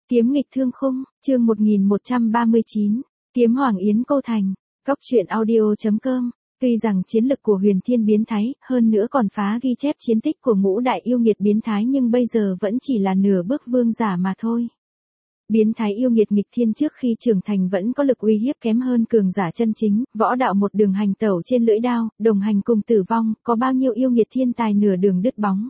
Kiếm nghịch thương khung, chương 1139, kiếm Hoàng Yến Cô Thành, Cóc truyện audio.com. Tuy rằng chiến lực của Huyền Thiên biến thái, hơn nữa còn phá ghi chép chiến tích của ngũ đại yêu nghiệt biến thái, nhưng bây giờ vẫn chỉ là nửa bước vương giả mà thôi. Biến thái yêu nghiệt nghịch thiên trước khi trưởng thành vẫn có lực uy hiếp kém hơn cường giả chân chính, võ đạo một đường hành tẩu trên lưỡi đao, đồng hành cùng tử vong, có bao nhiêu yêu nghiệt thiên tài nửa đường đứt bóng.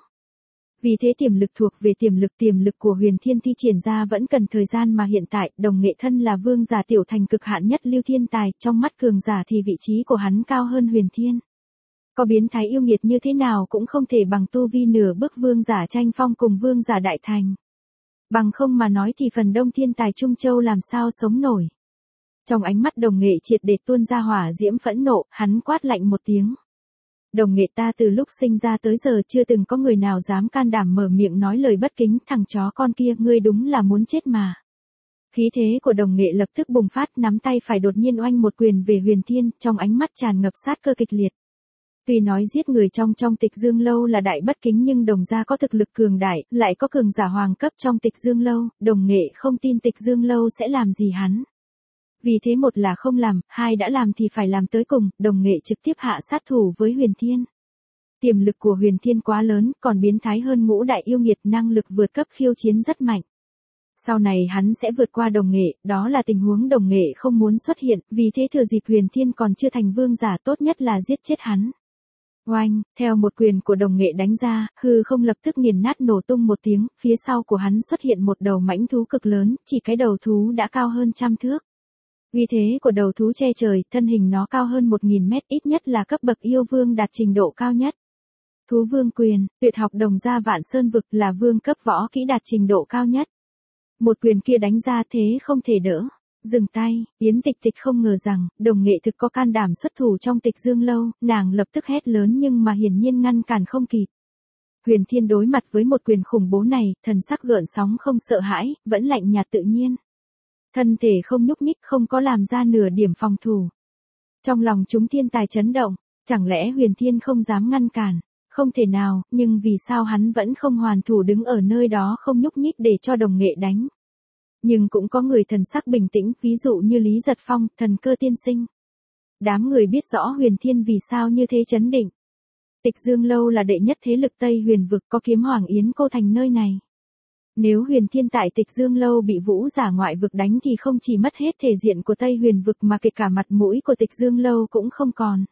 Vì thế tiềm lực thuộc về tiềm lực của Huyền Thiên thi triển ra vẫn cần thời gian, mà hiện tại, Đồng Nghệ thân là vương giả tiểu thành cực hạn nhất lưu thiên tài, trong mắt cường giả thì vị trí của hắn cao hơn Huyền Thiên. Có biến thái yêu nghiệt như thế nào cũng không thể bằng tu vi nửa bước vương giả tranh phong cùng vương giả đại thành. Bằng không mà nói thì phần đông thiên tài Trung Châu làm sao sống nổi. Trong ánh mắt Đồng Nghệ triệt để tuôn ra hỏa diễm phẫn nộ, hắn quát lạnh một tiếng. Đồng Nghệ, ta từ lúc sinh ra tới giờ chưa từng có người nào dám can đảm mở miệng nói lời bất kính, thằng chó con kia, ngươi đúng là muốn chết mà. Khí thế của Đồng Nghệ lập tức bùng phát, nắm tay phải đột nhiên oanh một quyền về Huyền Thiên, trong ánh mắt tràn ngập sát cơ kịch liệt. Tuy nói giết người trong Tịch Dương Lâu là đại bất kính, nhưng Đồng gia có thực lực cường đại, lại có cường giả hoàng cấp trong Tịch Dương Lâu, Đồng Nghệ không tin Tịch Dương Lâu sẽ làm gì hắn. Vì thế một là không làm, hai đã làm thì phải làm tới cùng, Đồng Nghệ trực tiếp hạ sát thủ với Huyền Thiên. Tiềm lực của Huyền Thiên quá lớn, còn biến thái hơn ngũ đại yêu nghiệt, năng lực vượt cấp khiêu chiến rất mạnh. Sau này hắn sẽ vượt qua Đồng Nghệ, đó là tình huống Đồng Nghệ không muốn xuất hiện, vì thế thừa dịp Huyền Thiên còn chưa thành vương giả, tốt nhất là giết chết hắn. Oanh, theo một quyền của Đồng Nghệ đánh ra, hư không lập tức nghiền nát nổ tung một tiếng, phía sau của hắn xuất hiện một đầu mãnh thú cực lớn, chỉ cái đầu thú đã cao hơn 100 thước. Uy thế của đầu thú che trời, thân hình nó cao hơn 1000 mét, ít nhất là cấp bậc yêu vương đạt trình độ cao nhất. Thú vương quyền, tuyệt học Đồng gia Vạn Sơn vực, là vương cấp võ kỹ đạt trình độ cao nhất. Một quyền kia đánh ra thế không thể đỡ. Dừng tay, Yến Tịch Tịch không ngờ rằng, Đồng Nghệ thực có can đảm xuất thủ trong Tịch Dương Lâu, nàng lập tức hét lớn nhưng mà hiển nhiên ngăn cản không kịp. Huyền Thiên đối mặt với một quyền khủng bố này, thần sắc gợn sóng không sợ hãi, vẫn lạnh nhạt tự nhiên. Thân thể không nhúc nhích, không có làm ra nửa điểm phòng thủ. Trong lòng chúng thiên tài chấn động, chẳng lẽ Huyền Thiên không dám ngăn cản? Không thể nào, nhưng vì sao hắn vẫn không hoàn thủ đứng ở nơi đó không nhúc nhích để cho Đồng Nghệ đánh? Nhưng cũng có người thần sắc bình tĩnh, ví dụ như Lý Giật Phong, Thần Cơ tiên sinh. Đám người biết rõ Huyền Thiên vì sao như thế chấn định. Tịch Dương Lâu là đệ nhất thế lực Tây Huyền vực, có kiếm Hoàng Yến Cô Thành nơi này. Nếu Huyền Thiên tại Tịch Dương Lâu bị vũ giả ngoại vực đánh thì không chỉ mất hết thể diện của Tây Huyền vực mà kể cả mặt mũi của Tịch Dương Lâu cũng không còn.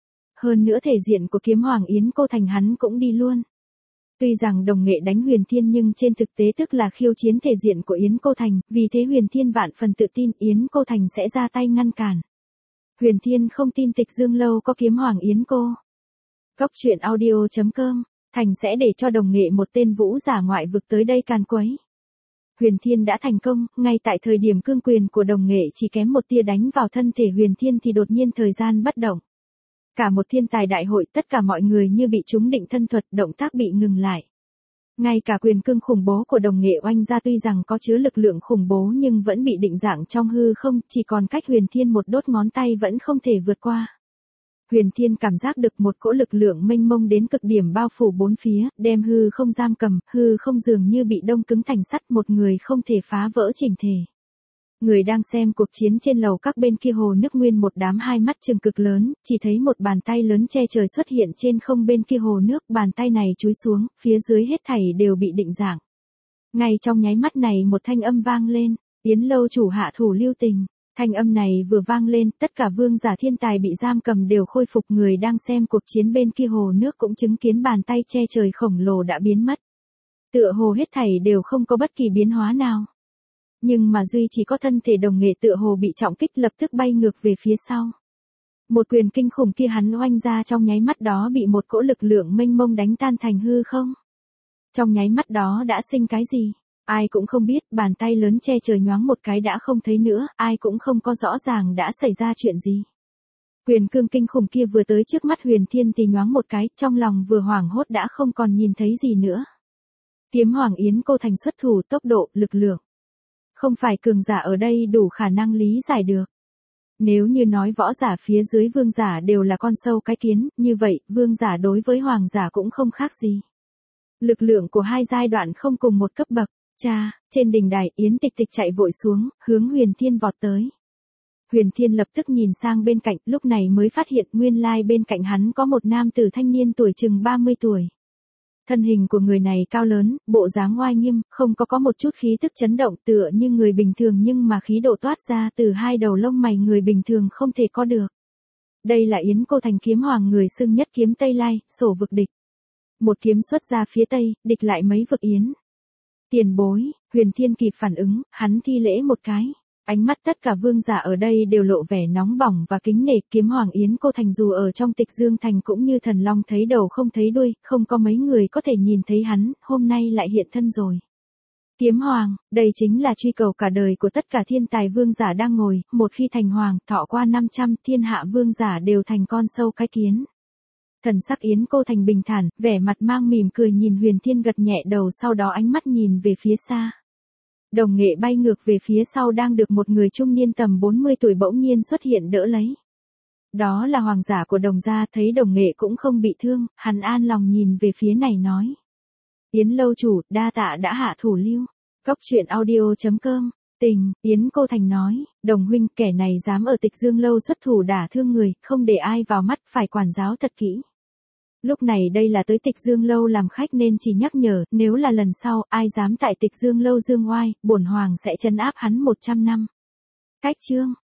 Hơn nữa thể diện của kiếm Hoàng Yến Cô Thành hắn cũng đi luôn. Tuy rằng Đồng Nghệ đánh Huyền Thiên nhưng trên thực tế tức là khiêu chiến thể diện của Yến Cô Thành, vì thế Huyền Thiên vạn phần tự tin Yến Cô Thành sẽ ra tay ngăn cản. Huyền Thiên không tin Tịch Dương Lâu có kiếm Hoàng Yến Cô. Cóc truyện audio.com, Thành sẽ để cho Đồng Nghệ một tên vũ giả ngoại vực tới đây càn quấy. Huyền Thiên đã thành công, ngay tại thời điểm cương quyền của Đồng Nghệ chỉ kém một tia đánh vào thân thể Huyền Thiên thì đột nhiên thời gian bất động. Cả một thiên tài đại hội, tất cả mọi người như bị trúng định thân thuật, động tác bị ngừng lại. Ngay cả quyền cương khủng bố của Đồng Nghệ oanh ra tuy rằng có chứa lực lượng khủng bố nhưng vẫn bị định dạng trong hư không, chỉ còn cách Huyền Thiên một đốt ngón tay vẫn không thể vượt qua. Huyền Thiên cảm giác được một cỗ lực lượng mênh mông đến cực điểm bao phủ bốn phía, đem hư không giam cầm, hư không dường như bị đông cứng thành sắt, một người không thể phá vỡ chỉnh thể. Người đang xem cuộc chiến trên lầu các bên kia hồ nước nguyên một đám hai mắt trừng cực lớn, chỉ thấy một bàn tay lớn che trời xuất hiện trên không bên kia hồ nước, bàn tay này chúi xuống, phía dưới hết thảy đều bị định dạng. Ngay trong nháy mắt này một thanh âm vang lên, Yến Lâu chủ hạ thủ lưu tình. Thanh âm này vừa vang lên, tất cả vương giả thiên tài bị giam cầm đều khôi phục, người đang xem cuộc chiến bên kia hồ nước cũng chứng kiến bàn tay che trời khổng lồ đã biến mất. Tựa hồ hết thảy đều không có bất kỳ biến hóa nào. Nhưng mà duy chỉ có thân thể Đồng Nghệ tựa hồ bị trọng kích, lập tức bay ngược về phía sau. Một quyền kinh khủng kia hắn oanh ra trong nháy mắt đó bị một cỗ lực lượng mênh mông đánh tan thành hư không. Trong nháy mắt đó đã sinh cái gì? Ai cũng không biết, bàn tay lớn che trời nhoáng một cái đã không thấy nữa, ai cũng không có rõ ràng đã xảy ra chuyện gì. Quyền cương kinh khủng kia vừa tới trước mắt Huyền Thiên thì nhoáng một cái, trong lòng vừa hoảng hốt đã không còn nhìn thấy gì nữa. Kiếm Hoàng Yến Cô Thành xuất thủ, tốc độ, lực lượng. Không phải cường giả ở đây đủ khả năng lý giải được. Nếu như nói võ giả phía dưới vương giả đều là con sâu cái kiến, như vậy, vương giả đối với hoàng giả cũng không khác gì. Lực lượng của hai giai đoạn không cùng một cấp bậc. Cha, trên đỉnh đài Yến Tịch Tịch chạy vội xuống, hướng Huyền Thiên vọt tới. Huyền Thiên lập tức nhìn sang bên cạnh, lúc này mới phát hiện nguyên lai bên cạnh hắn có một nam tử thanh niên tuổi chừng 30 tuổi. Thân hình của người này cao lớn, bộ dáng oai nghiêm, không có một chút khí tức chấn động tựa như người bình thường nhưng mà khí độ toát ra từ hai đầu lông mày người bình thường không thể có được. Đây là Yến Cô Thành kiếm hoàng người xưng nhất kiếm Tây Lai, sổ vực địch. Một kiếm xuất ra phía Tây, địch lại mấy vực Yến. Tiền bối, Huyền Thiên kịp phản ứng, hắn thi lễ một cái. Ánh mắt tất cả vương giả ở đây đều lộ vẻ nóng bỏng và kính nể. Kiếm hoàng Yến Cô Thành dù ở trong Tịch Dương Thành cũng như thần long thấy đầu không thấy đuôi, không có mấy người có thể nhìn thấy hắn, hôm nay lại hiện thân rồi. Kiếm hoàng, đây chính là truy cầu cả đời của tất cả thiên tài vương giả đang ngồi, một khi thành hoàng, thọ qua 500, thiên hạ vương giả đều thành con sâu cái kiến. Thần sắc Yến Cô Thành bình thản, vẻ mặt mang mỉm cười nhìn Huyền Thiên gật nhẹ đầu, sau đó ánh mắt nhìn về phía xa. Đồng nghệ bay ngược về phía sau đang được một người trung niên tầm 40 tuổi bỗng nhiên xuất hiện đỡ lấy. Đó là hoàng giả của Đồng gia, thấy Đồng nghệ cũng không bị thương, hắn an lòng nhìn về phía này nói. Yến lâu chủ, đa tạ đã hạ thủ lưu. Cốc truyện audio.com. Tình, Yến Cô Thành nói, Đồng huynh, kẻ này dám ở Tịch Dương lâu xuất thủ đả thương người, không để ai vào mắt, phải quản giáo thật kỹ. Lúc này đây là tới Tịch Dương lâu làm khách nên chỉ nhắc nhở, nếu là lần sau, ai dám tại Tịch Dương lâu dương oai, bổn hoàng sẽ trấn áp hắn 100 năm. Cách chương.